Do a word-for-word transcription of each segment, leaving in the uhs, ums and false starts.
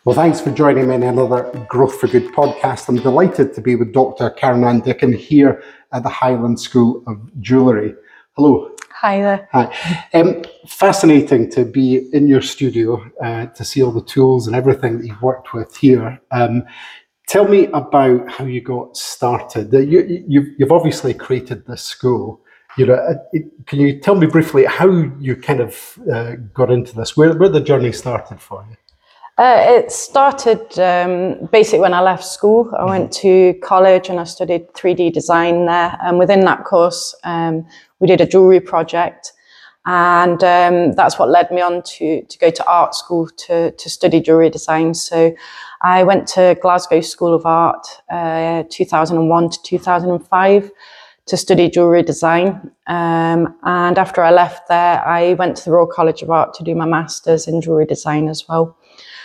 Well, thanks for joining me in another Growth for Good podcast. I'm delighted to be with Doctor Karen-Ann Dicken here at the Highland School of Jewellery. Hello. Hi there. Hi. Um, fascinating to be in your studio, uh, to see all the tools and everything that you've worked with here. Um, tell me about how you got started. Uh, you, you've, you've obviously created this school. You know, uh, can you tell me briefly how you kind of uh, got into this, where, where the journey started for you? Uh, it started um, basically when I left school. I went to college and I studied three D design there. And within that course, um, we did a jewellery project. And um, that's what led me on to, to go to art school to, to study jewellery design. So I went to Glasgow School of Art uh, two thousand one to two thousand five to study jewellery design. Um, and after I left there, I went to the Royal College of Art to do my master's in jewellery design as well.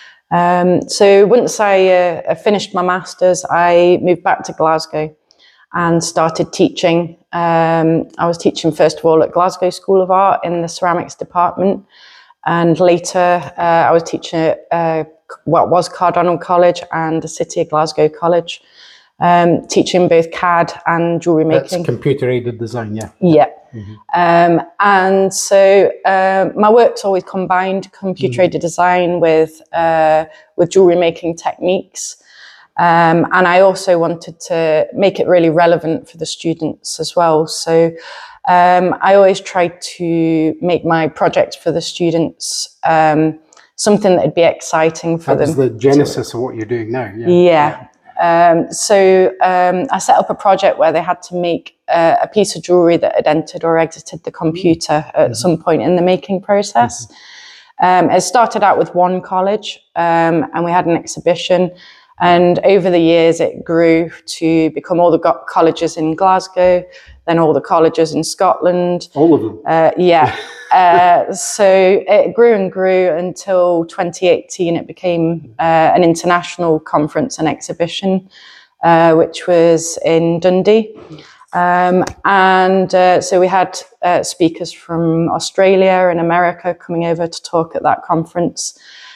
Um, so once I uh, finished my master's, I moved back to Glasgow and started teaching. Um, I was teaching first of all at Glasgow School of Art in the ceramics department, and later uh, I was teaching at uh, what was Cardonald College and the City of Glasgow College, um, teaching both C A D and jewellery making. That's computer-aided design, yeah. Yeah. Mm-hmm. Um, and so uh, my work's always combined computer-aided mm-hmm. design with uh, with jewellery making techniques. Um, and I also wanted to make it really relevant for the students as well. So um, I always tried to make my project for the students um, something that would be exciting for them. That was them. the genesis of what you're doing now. Yeah. Yeah. yeah. Um, so um, I set up a project where they had to make uh, a piece of jewellery that had entered or exited the computer at mm-hmm. some point in the making process. Mm-hmm. Um, it started out with one college um, and we had an exhibition. And over the years, it grew to become all the go- colleges in Glasgow, then all the colleges in Scotland. All of them? Uh, yeah. uh, so it grew and grew until twenty eighteen. It became uh, an international conference and exhibition, uh, which was in Dundee. Um, and uh, so we had uh, speakers from Australia and America coming over to talk at that conference.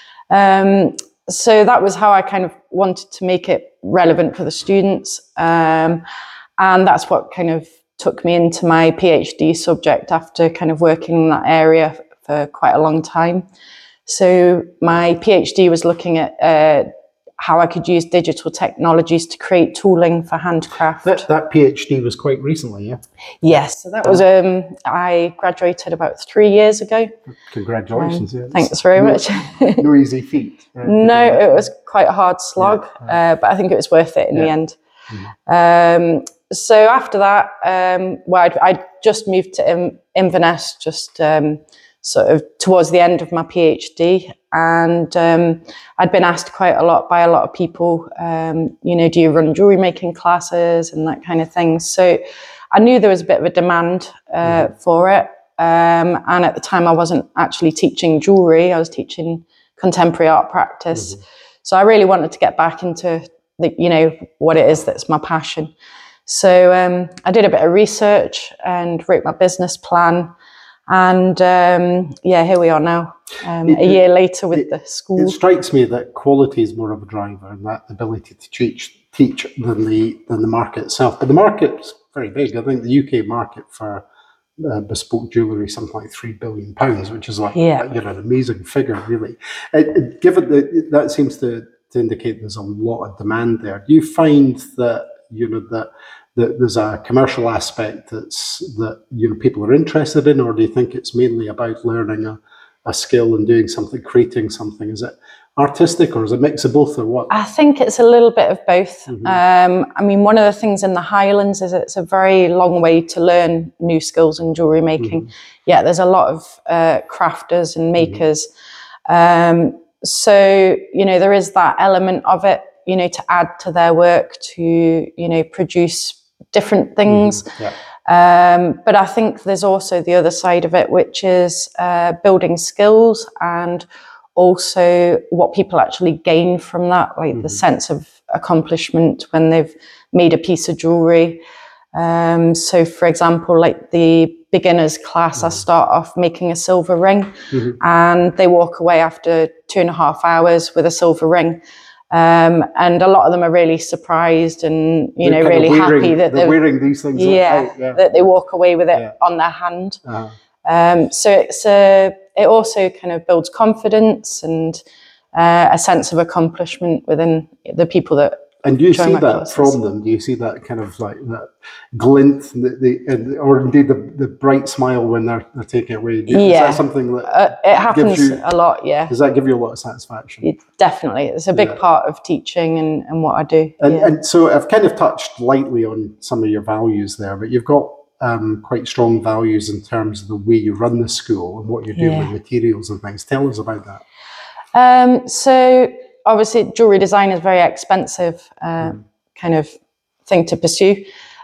Um, So that was how I kind of wanted to make it relevant for the students. Um, and that's what kind of took me into my PhD subject after kind of working in that area for quite a long time. So my PhD was looking at uh, how I could use digital technologies to create tooling for handcraft. That, that PhD was quite recently, yeah? Yes, so that was, um, I graduated about three years ago. Congratulations. Um, yeah. Thanks very no, much. No easy feat. Right? No, it was quite a hard slog, yeah, right. uh, but I think it was worth it in yeah. the end. Mm-hmm. Um, so after that, um, well, I'd, I'd just moved to In- Inverness, just um, sort of towards the end of my PhD. And um, I'd been asked quite a lot by a lot of people, um, you know, do you run jewellery making classes and that kind of thing. So I knew there was a bit of a demand uh, mm-hmm. for it. Um, and at the time I wasn't actually teaching jewellery, I was teaching contemporary art practice. Mm-hmm. So I really wanted to get back into the, you know, what it is that's my passion. So um, I did a bit of research and wrote my business plan. And um, yeah, here we are now, um, it, a year later with it, the school. It strikes me that quality is more of a driver, and that ability to teach teach than the than the market itself. But the market's very big. I think the U K market for uh, bespoke jewellery is something like three billion pounds, which is like yeah. you know an amazing figure, really. It, it, given that that seems to, to indicate there's a lot of demand there. Do you find that you know that that there's a commercial aspect that's that you know people are interested in, or do you think it's mainly about learning a, a skill and doing something, creating something? Is it artistic, or is it a mix of both, or what? I think it's a little bit of both. Mm-hmm. Um, I mean, one of the things in the Highlands is it's a very long way to learn new skills in jewellery making. Mm-hmm. Yeah, there's a lot of uh, crafters and makers. Mm-hmm. Um, so, you know, there is that element of it, you know, to add to their work, to, you know, produce different things. Mm-hmm. Yeah. Um, but I think there's also the other side of it, which is uh, building skills and also what people actually gain from that, like mm-hmm. the sense of accomplishment when they've made a piece of jewellery. Um, so, for example, like the beginners class, I start off making a silver ring, Mm-hmm. and they walk away after two and a half hours with a silver ring. Um, and a lot of them are really surprised and, you They're know, kind of really wearing, happy that they're they're, wearing these things yeah, out. Yeah. that they walk away with it Yeah. on their hand. Uh-huh. Um, so it's a, it also kind of builds confidence and uh, a sense of accomplishment within the people that And do you join see my that classes. from them? Do you see that kind of like that glint, the, the, and, or indeed the, the bright smile when they're, they're taking it away? Do- Is Yeah. that something that Uh, it happens gives you, a lot, yeah. does that give you a lot of satisfaction? It, definitely. It's a big Yeah. part of teaching and, and what I do. And, yeah. and so I've kind of touched lightly on some of your values there, but you've got um, quite strong values in terms of the way you run the school and what you're doing Yeah. with materials and things. Tell us about that. Um, so obviously jewellery design is very expensive uh, Mm. kind of thing to pursue.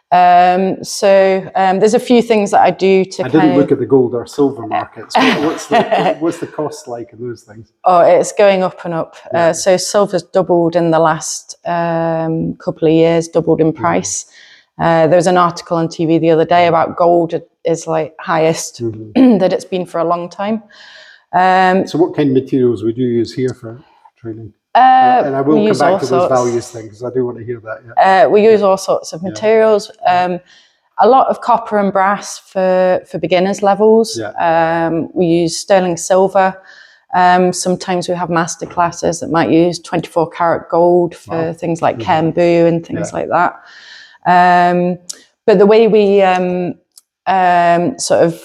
Um, so um, there's a few things that I do to I kind didn't of... look at the gold or silver markets. What, what's, the, what's the cost like in those things? Oh, it's going up and up. Yeah. Uh, so silver's doubled in the last um, couple of years, doubled in price. Mm-hmm. Uh, there was an article on T V the other day about gold is like highest mm-hmm. that it's been for a long time. Um, so what kind of materials would you use here for training? Uh, and I will we come back to those sorts. values things. I do want to hear that. Yeah. Uh, we use all sorts of materials. Yeah. Um, a lot of copper and brass for, for beginners levels. Yeah. Um, we use sterling silver. Um, sometimes we have master classes that might use twenty-four karat gold for wow. things like mm-hmm. Kembu and things yeah. like that. Um, but the way we um, um, sort of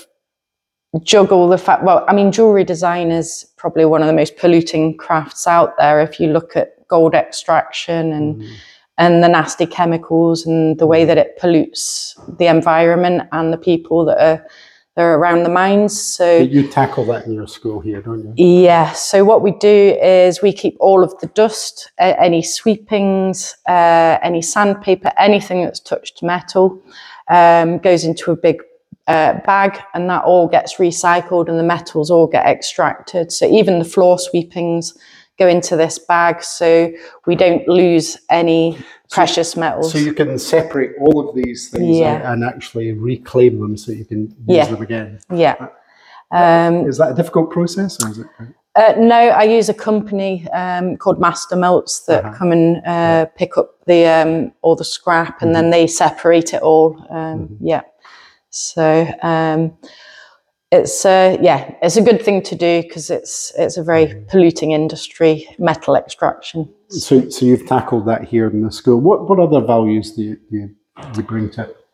juggle the fact, well, I mean, jewellery design is probably one of the most polluting crafts out there. If you look at gold extraction and mm. and the nasty chemicals and the way that it pollutes the environment and the people that are, that are around the mines. So but you tackle that in your school here, don't you? Yeah. So what we do is we keep all of the dust, uh, any sweepings, uh, any sandpaper, anything that's touched metal, um, goes into a big Uh, bag, and that all gets recycled and the metals all get extracted. So even the floor sweepings go into this bag, so we don't lose any so, precious metals. So you can separate all of these things yeah. out and actually reclaim them so you can use yeah. them again. Yeah. Um, is that a difficult process, or is it? Uh, no, I use a company um, called Master Melts that uh-huh. come and uh, yeah. pick up the um, all the scrap, and mm-hmm. then they separate it all. Um, mm-hmm. Yeah. So um, it's uh, yeah, it's a good thing to do because it's it's a very polluting industry, metal extraction. So so you've tackled that here in the school. What what other values do you do you, you bring to it?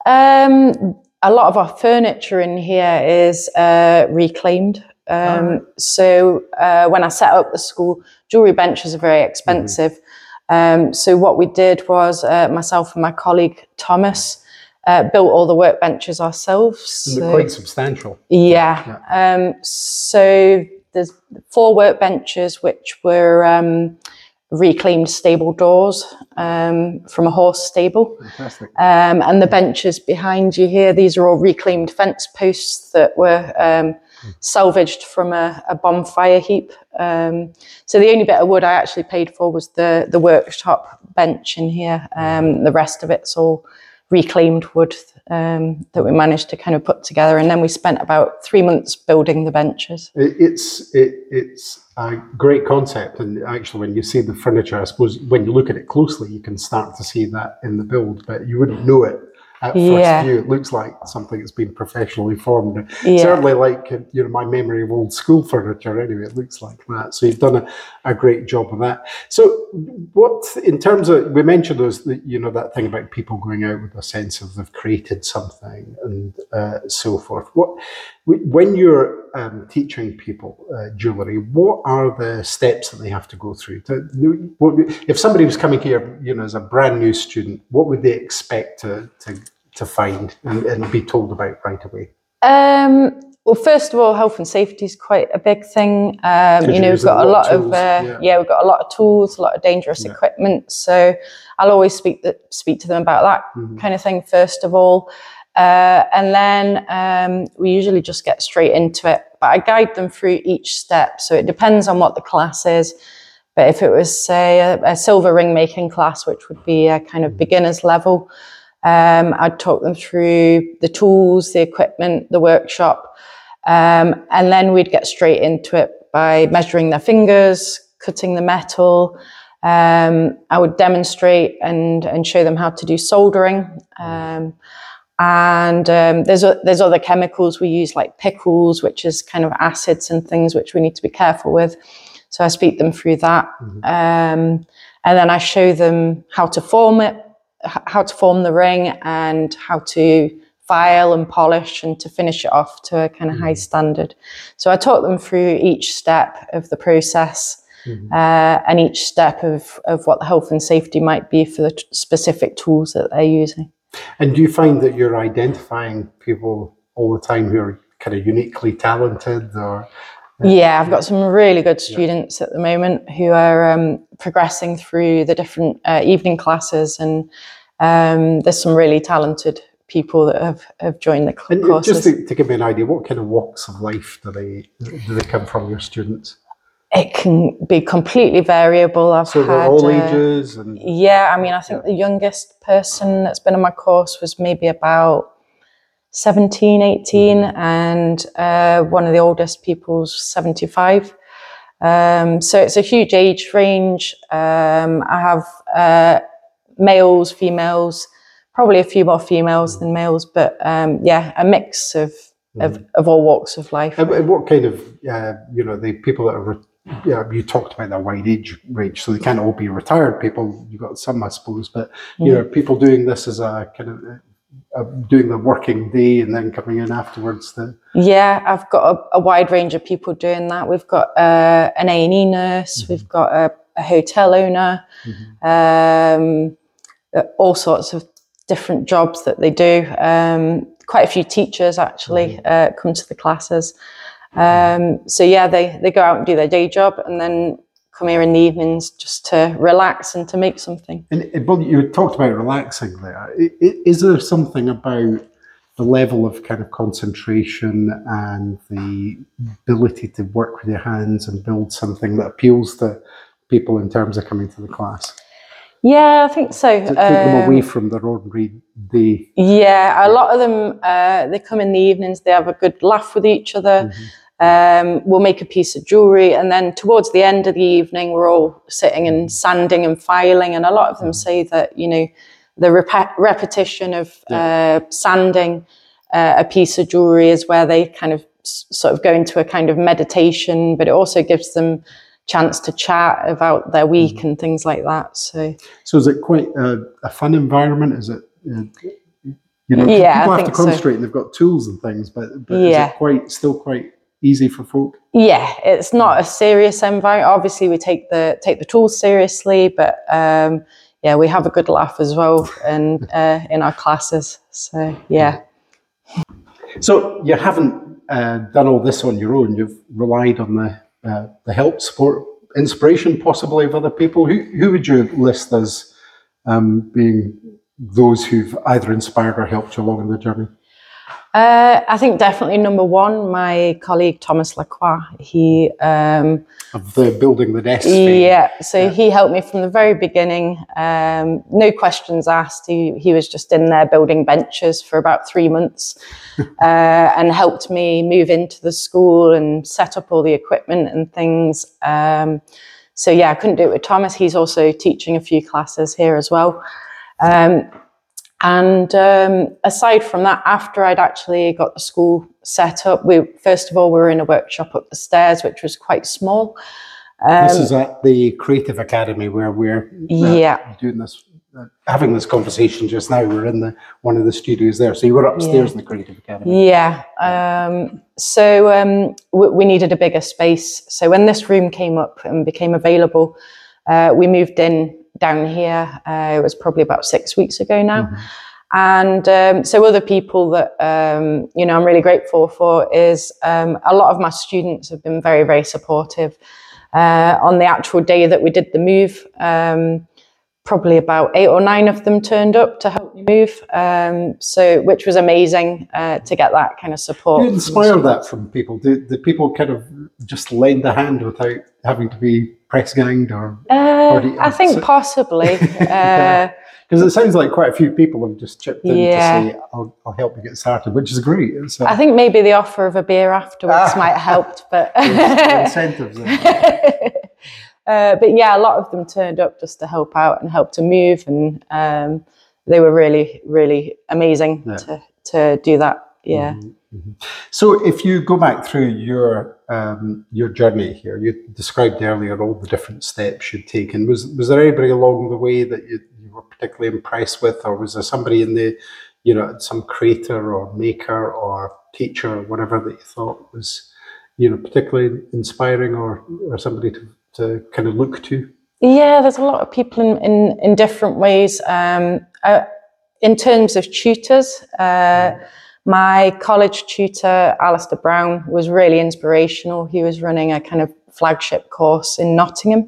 Um, a lot of our furniture in here is uh, reclaimed. Um, right. So uh, when I set up the school, jewellery benches are very expensive. Mm-hmm. Um, so what we did was uh, myself and my colleague Thomas. Uh, built all the workbenches ourselves. So, they're quite substantial. Yeah. yeah. Um, so there's four workbenches which were um, reclaimed stable doors um, from a horse stable. Fantastic. Um, and the benches behind you here, these are all reclaimed fence posts that were um, salvaged from a, a bonfire heap. Um, so the only bit of wood I actually paid for was the, the workshop bench in here. Um, the rest of it's all reclaimed wood um, that we managed to kind of put together, and then we spent about three months building the benches. It's it, it's a great concept, and actually when you see the furniture, I suppose when you look at it closely you can start to see that in the build, but you wouldn't know it at first yeah. view. It looks like something that's been professionally formed. Yeah. Certainly like, you know, my memory of old school furniture anyway, it looks like that. So you've done a, a great job of that. So what, in terms of, we mentioned those, you know, that thing about people going out with a sense of they've created something and uh, so forth. What, when you're um, teaching people uh, jewellery, what are the steps that they have to go through? To, what, if somebody was coming here, you know, as a brand new student, what would they expect to, to to find and, and be told about right away? Um, well, first of all, health and safety is quite a big thing. Um, you know, we've got a lot of, of uh, yeah. yeah, we've got a lot of tools, a lot of dangerous yeah. equipment. So I'll always speak the, speak to them about that mm-hmm. kind of thing first of all. Uh, and then um, we usually just get straight into it. But I guide them through each step. So it depends on what the class is. But if it was, say, a, a silver ring making class, which would be a kind of beginner's level, Um, I'd talk them through the tools, the equipment, the workshop, um, and then we'd get straight into it by measuring their fingers, cutting the metal. Um, I would demonstrate and, and show them how to do soldering. Um, and um, there's a, there's other chemicals we use, like pickles, which is kind of acids and things which we need to be careful with. So I speak them through that. Mm-hmm. Um, and then I show them how to form it, h- how to form the ring, and how to file and polish and to finish it off to a kind of mm-hmm. high standard. So I taught them through each step of the process. Mm-hmm. Uh, and each step of, of what the health and safety might be for the t- specific tools that they're using. And do you find that you're identifying people all the time who are kind of uniquely talented? Or uh, yeah, I've got some really good students yeah. at the moment who are um, progressing through the different uh, evening classes, and um, there's some really talented people that have, have joined the and courses. Just to, to give me an idea, what kind of walks of life do they do they come from, your students? It can be completely variable. I've so had they're all uh, ages. And yeah, I mean, I think yeah. the youngest person that's been on my course was maybe about seventeen, eighteen, mm-hmm. and uh, one of the oldest people's seventy-five. Um, so it's a huge age range. Um, I have uh, males, females, probably a few more females than males, but um, yeah, a mix of, mm-hmm. of of all walks of life. And what kind of, uh, you know, the people that are, yeah, you talked about the wide age range, so they can't all be retired people. You've got some, I suppose, but you mm-hmm. know, people doing this as a kind of uh, doing the working day and then coming in afterwards. The... Yeah, I've got a, a wide range of people doing that. We've got uh, an A and E nurse, mm-hmm. we've got a, a hotel owner, mm-hmm. um, all sorts of different jobs that they do. Um, quite a few teachers actually mm-hmm. uh, come to the classes. Um, so yeah, they, they go out and do their day job and then come here in the evenings just to relax and to make something. And, and well, you talked about relaxing there. Is there something about the level of kind of concentration and the ability to work with your hands and build something that appeals to people in terms of coming to the class? Yeah, I think so. Does it take um, them away from their ordinary day? Yeah, a lot of them, uh, they come in the evenings, they have a good laugh with each other. Mm-hmm. Um, we'll make a piece of jewellery, and then towards the end of the evening, we're all sitting and sanding and filing. And a lot of them say that, you know, the rep- repetition of yeah. uh, sanding uh, a piece of jewellery is where they kind of s- sort of go into a kind of meditation, but it also gives them chance to chat about their week mm-hmm. and things like that. So, so is it quite a, a fun environment? Is it, uh, you know, yeah, people I have think to concentrate so. and they've got tools and things, but, but yeah. is it quite still quite easy for folk? Yeah, it's not a serious environment. Obviously, we take the take the tools seriously, but um, yeah, we have a good laugh as well, and uh, in our classes. So yeah. So you haven't uh, done all this on your own. You've relied on the uh, the help, support, inspiration, possibly of other people. Who who would you list as um, being those who've either inspired or helped you along in the journey? Uh, I think definitely number one, my colleague Thomas Lacroix. He um, of the building the nest. Yeah, so yeah. he helped me from the very beginning. Um, no questions asked. He he was just in there building benches for about three months, uh, and helped me move into the school and set up all the equipment and things. Um, so yeah, I couldn't do it with Thomas. He's also teaching a few classes here as well. Um, And um, aside from that, after I'd actually got the school set up, we first of all, we were in a workshop up the stairs, which was quite small. Um, this is at the Creative Academy where we're uh, yeah. doing this, uh, having this conversation just now. We're in the one of the studios there. So you were upstairs yeah. in the Creative Academy. Yeah. Um, so um, we, we needed a bigger space. So when this room came up and became available, uh, we moved in down here. Uh, it was probably about six weeks ago now. Mm-hmm. And um, so other people that, um, you know, I'm really grateful for is um, a lot of my students have been very, very supportive. Uh, on the actual day that we did the move, um, probably about eight or nine of them turned up to help me move. Um, so, which was amazing uh, to get that kind of support. Do you inspire that from people? Do, do people kind of just lend a hand without having to be press ganged, or? Uh, or do you, I think so, possibly. Because uh, it sounds like quite a few people have just chipped in yeah. to say, I'll, I'll help you get started, which is great. So, I think maybe the offer of a beer afterwards ah, might have helped, but incentives. Uh, but yeah, a lot of them turned up just to help out and help to move, and um, they were really, really amazing yeah. to to do that. Yeah. Mm-hmm, mm-hmm. So, if you go back through your um, your journey here, you described earlier all the different steps you'd taken. Was was there anybody along the way that you, you were particularly impressed with, or was there somebody in the, you know, some creator or maker or teacher or whatever that you thought was, you know, particularly inspiring, or or somebody to to kind of look to? Yeah, there's a lot of people in, in, in different ways. Um, uh, in terms of tutors, uh, my college tutor, Alistair Brown, was really inspirational. He was running a kind of flagship course in Nottingham.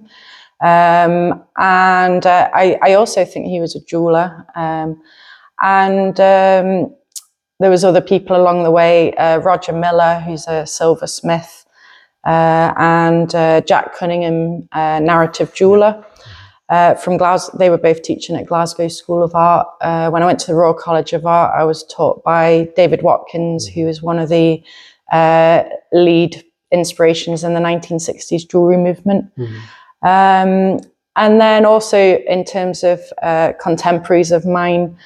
Um, and uh, I, I also think he was a jeweler. Um, and um, there was other people along the way, uh, Roger Miller, who's a silversmith, Uh, and uh, Jack Cunningham, uh, narrative jeweler uh, from Glasgow. They were both teaching at Glasgow School of Art. Uh, when I went to the Royal College of Art, I was taught by David Watkins, who was one of the uh, lead inspirations in the nineteen sixties jewellery movement. Mm-hmm. Um, and then also in terms of uh, contemporaries of mine,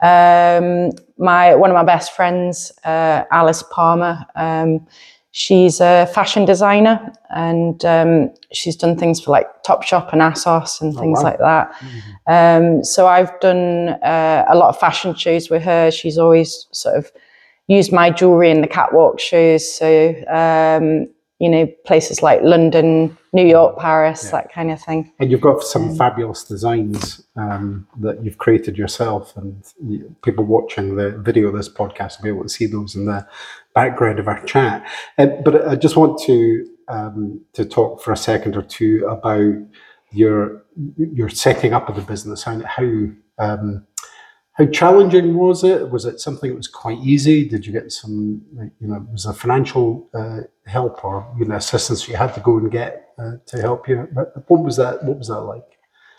um, my one of my best friends, uh, Alice Palmer, um, she's a fashion designer, and um, she's done things for like Topshop and ASOS and things oh, wow. like that. Mm-hmm. Um, so I've done uh, a lot of fashion shows with her. She's always sort of used my jewellery in the catwalk shows. So, um, you know, places like London, New York, Paris, yeah. that kind of thing. And you've got some um, fabulous designs um, that you've created yourself, and people watching the video of this podcast will be able to see those in the background of our chat. Uh, but I just want to um, to talk for a second or two about your your setting up of the business. How how, um, how challenging was it? Was it something that was quite easy? Did you get some, you know, was there financial uh, help or, you know, assistance you had to go and get uh, to help you? What was that? What was that like?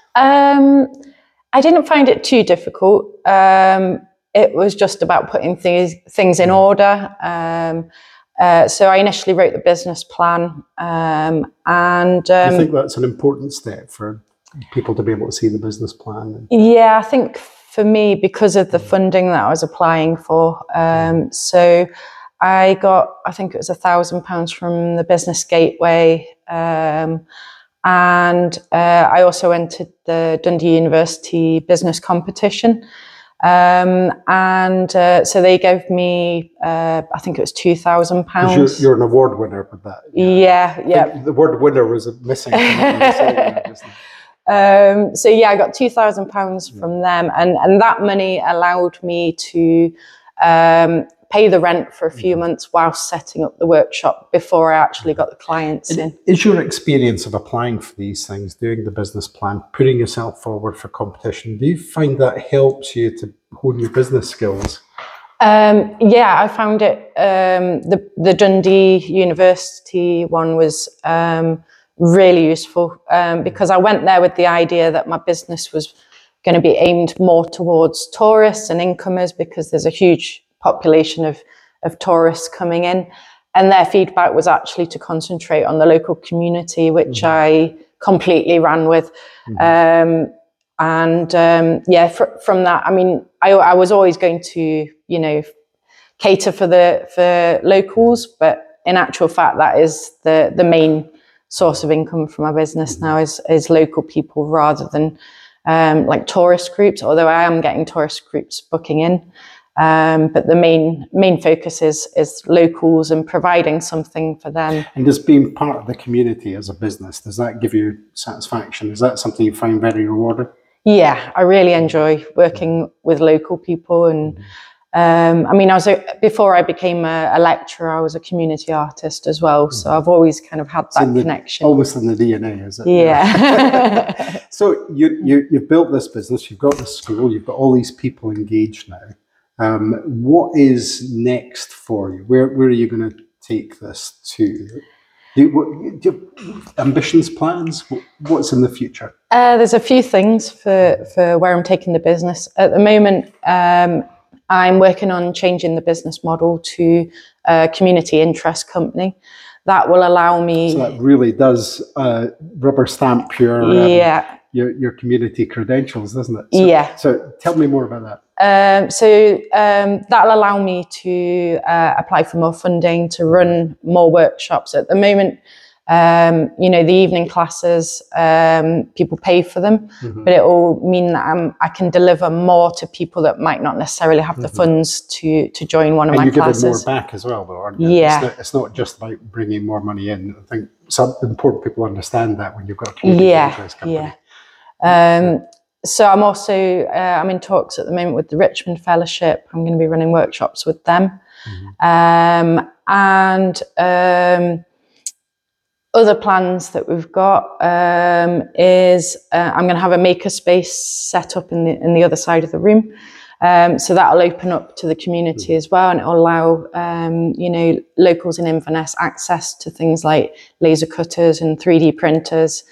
Um, I didn't find it too difficult. Um, It was just about putting things things in order. Um, uh, so I initially wrote the business plan, um, and um, I think that's an important step for people to be able to see the business plan. Yeah, I think for me, because of the funding that I was applying for, um, so I got, I think it was a thousand pounds from the Business Gateway, um, and uh, I also entered the Dundee University Business Competition. Um, and uh, so they gave me, uh, I think it was two thousand pounds. You're, you're an award winner with that. Yeah, yeah. yeah. The word winner was missing. um, so yeah, I got two thousand pounds from them, and, and that money allowed me to um, pay the rent for a few months whilst setting up the workshop before I actually got the clients in. Is your experience of applying for these things, doing the business plan, putting yourself forward for competition, do you find that helps you to hone your business skills? Um, yeah, I found it, um, the, the Dundee University one was um, really useful um, because I went there with the idea that my business was going to be aimed more towards tourists and incomers, because there's a huge population of, of tourists coming in, and their feedback was actually to concentrate on the local community, which mm-hmm. I completely ran with. Mm-hmm. Um, and um, yeah, fr- from that, I mean, I, I was always going to, you know, cater for the for locals, but in actual fact, that is the the main source of income for my business mm-hmm. now is is local people rather than um, like tourist groups. Although I am getting tourist groups booking in. Um, but the main main focus is is locals and providing something for them. And just being part of the community as a business, does that give you satisfaction? Is that something you find very rewarding? Yeah, I really enjoy working with local people, and Um, I mean, I was a, before I became a, a lecturer, I was a community artist as well. So I've always kind of had that in the, connection. Almost in the D N A, is it? Yeah. So you, you, you've built this business, you've got the school, you've got all these people engaged now. Um, what is next for you? Where, where are you going to take this to? Do you, what, do you have ambitions, plans? What's in the future? Uh, there's a few things for, for where I'm taking the business. At the moment, um, I'm working on changing the business model to a community interest company. That will allow me... So that really does uh, rubber stamp your, um, yeah. your, your community credentials, doesn't it? So, yeah. So tell me more about that. Um, so um, that'll allow me to uh, apply for more funding, to run more workshops. At the moment, um, you know, the evening classes, um, people pay for them, mm-hmm. but it will mean that I'm, I can deliver more to people that might not necessarily have the mm-hmm. funds to to join one of and my you're classes. Giving more back as well, though, aren't you? Yeah. It's not, it's not just about bringing more money in. I think some important people understand that when you've got a community yeah. interest company. Yeah. Um, So I'm also, uh, I'm in talks at the moment with the Richmond Fellowship. I'm going to be running workshops with them. Mm-hmm. Um, and um, other plans that we've got um, is uh, I'm going to have a makerspace set up in the, in the other side of the room. Um, so that'll open up to the community mm-hmm. as well, and it'll allow, um, you know, locals in Inverness access to things like laser cutters and three D printers.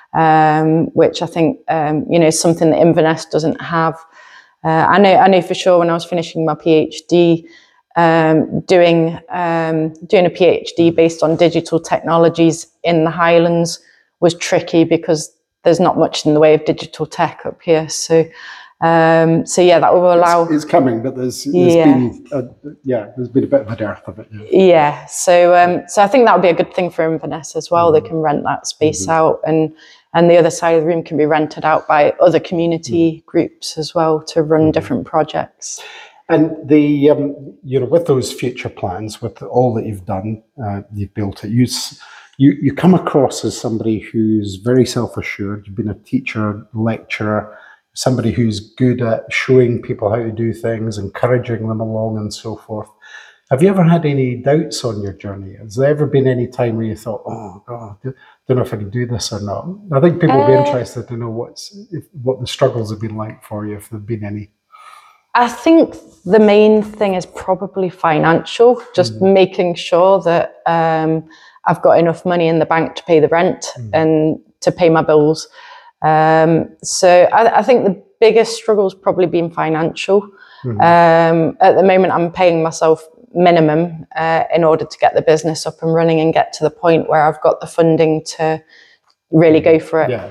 Um, which I think, um, you know, is something that Inverness doesn't have. Uh, I know I know for sure when I was finishing my PhD, um, doing um, doing a PhD based on digital technologies in the Highlands was tricky because there's not much in the way of digital tech up here. So, um, so yeah, that will allow... It's, it's coming, but there's, there's yeah. been, a, yeah, there's been a bit of a dearth of it. Yeah, yeah so um, so I think that would be a good thing for Inverness as well. Mm-hmm. They can rent that space mm-hmm. out, and and the other side of the room can be rented out by other community mm-hmm. groups as well to run mm-hmm. different projects. And the, um, you know, with those future plans, with all that you've done, uh, you've built it, you, you, you come across as somebody who's very self-assured. You've been a teacher, lecturer, somebody who's good at showing people how to do things, encouraging them along and so forth. Have you ever had any doubts on your journey? Has there ever been any time where you thought, oh, God, I don't know if I can do this or not? I think people will be uh, interested to know what's if, what the struggles have been like for you, if there have been any. I think the main thing is probably financial, just mm. making sure that um, I've got enough money in the bank to pay the rent mm. and to pay my bills. Um, so I, I think the biggest struggle has probably been financial. Mm. Um, at the moment, I'm paying myself minimum uh, in order to get the business up and running and get to the point where I've got the funding to really go for it. Yeah.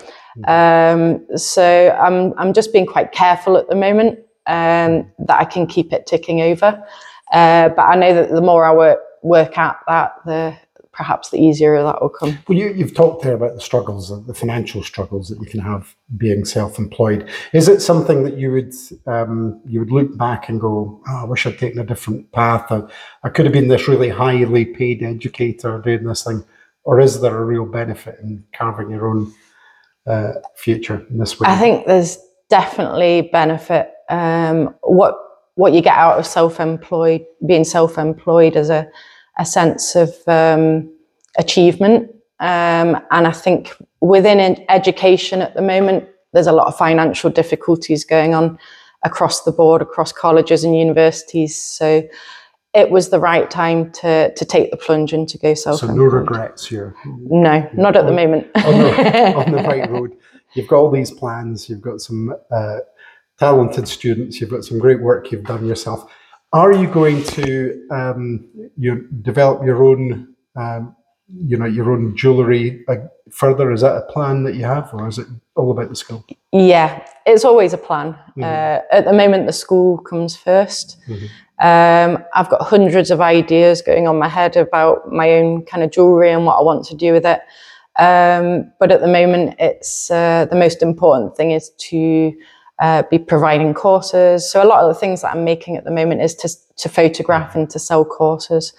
Um, so I'm I'm just being quite careful at the moment um, that I can keep it ticking over. Uh, but I know that the more I work work at that, the perhaps the easier that will come. Well, you, you've talked there about the struggles, the financial struggles that you can have being self-employed. Is it something that you would um, you would look back and go, oh, I wish I'd taken a different path. I, I could have been this really highly paid educator doing this thing. Or is there a real benefit in carving your own uh, future in this way? I think there's definitely benefit. Um, what what you get out of self-employed, being self-employed is a a sense of um, achievement. Um, and I think within education at the moment, there's a lot of financial difficulties going on across the board, across colleges and universities. So it was the right time to to take the plunge and to go self-employed. So no regrets here? No, you're not at on, the moment. on, the, on the right road. You've got all these plans, you've got some uh, talented students, you've got some great work you've done yourself. Are you going to um, you develop your own, um, you know, your own jewellery uh, further? Is that a plan that you have, or is it all about the school? Yeah, it's always a plan. Mm-hmm. Uh, at the moment, the school comes first. Mm-hmm. Um, I've got hundreds of ideas going on my head about my own kind of jewellery and what I want to do with it. Um, but at the moment, it's uh, the most important thing is to Uh, be providing courses. So a lot of the things that I'm making at the moment is to to photograph and to sell courses.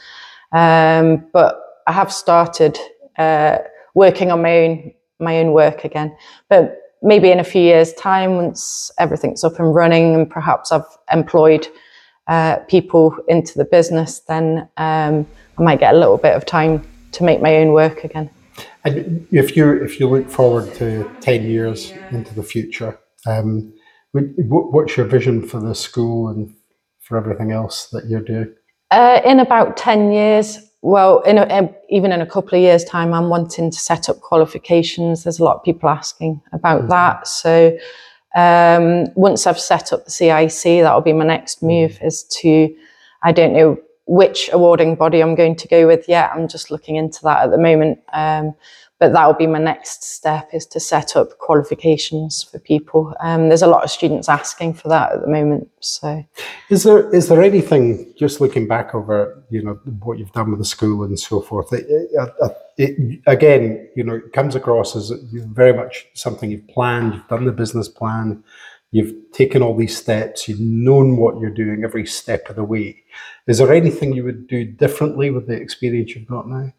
Um, but I have started uh, working on my own my own work again. But maybe in a few years' time, once everything's up and running and perhaps I've employed uh, people into the business, then um, I might get a little bit of time to make my own work again. And if you if you look forward to ten years into the future, um, what's your vision for the school and for everything else that you're doing? Uh, in about ten years, well, in a, even in a couple of years' time, I'm wanting to set up qualifications. There's a lot of people asking about mm-hmm. that. So um, once I've set up the C I C, that'll be my next move, mm-hmm. is to, I don't know which awarding body I'm going to go with yet. I'm just looking into that at the moment. Um, but that will be my next step, is to set up qualifications for people. Um, there's a lot of students asking for that at the moment. So, is there is there anything, just looking back over, you know, what you've done with the school and so forth, it, it, it, again, you know, it comes across as very much something you've planned, you've done the business plan, you've taken all these steps, you've known what you're doing every step of the way. Is there anything you would do differently with the experience you've got now?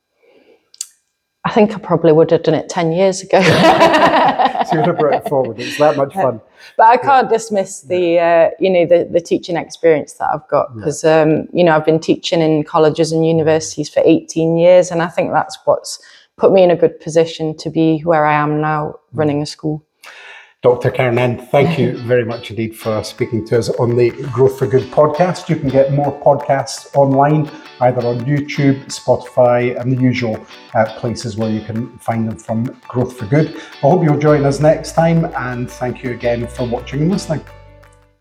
I think I probably would have done it ten years ago. So you would have brought it forward. It's that much fun. But I can't yeah. dismiss the, uh, you know, the, the teaching experience that I've got, because, yeah. um, you know, I've been teaching in colleges and universities for eighteen years. And I think that's what's put me in a good position to be where I am now, running a school. Doctor Karen Ann, thank you very much indeed for speaking to us on the Growth for Good podcast. You can get more podcasts online, either on YouTube, Spotify, and the usual uh, places where you can find them from Growth for Good. I hope you'll join us next time, and thank you again for watching and listening.